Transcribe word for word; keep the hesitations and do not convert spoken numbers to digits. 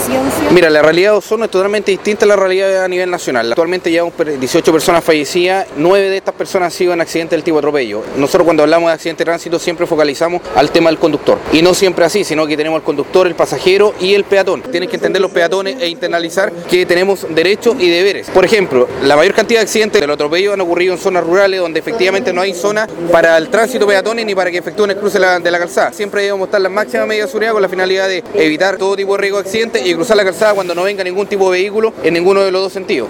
ciencia? Mira, la realidad de Osorno es totalmente distinta a la realidad a nivel nacional. Actualmente llevamos dieciocho personas fallecidas, nueve de estas personas han sido en accidentes del tipo atropello. Nosotros cuando hablamos de accidente de tránsito siempre focalizamos al tema del conductor. Y no siempre así, sino que tenemos el conductor, el pasajero y el peatón. Tienen que entender los peatones e internalizar que tenemos derechos y deberes. Por ejemplo, la mayor cantidad de accidentes del atropello han ocurrido en zonas rurales donde efectivamente no hay zona para el tránsito peatones ni para que efectúen el cruce de la, de la calzada. Siempre debemos estar las máximas medidas de seguridad con la finalidad de evitar todo tipo de riesgo de accidente y cruzar la calzada cuando no venga ningún tipo de vehículo en ninguno de los dos sentidos.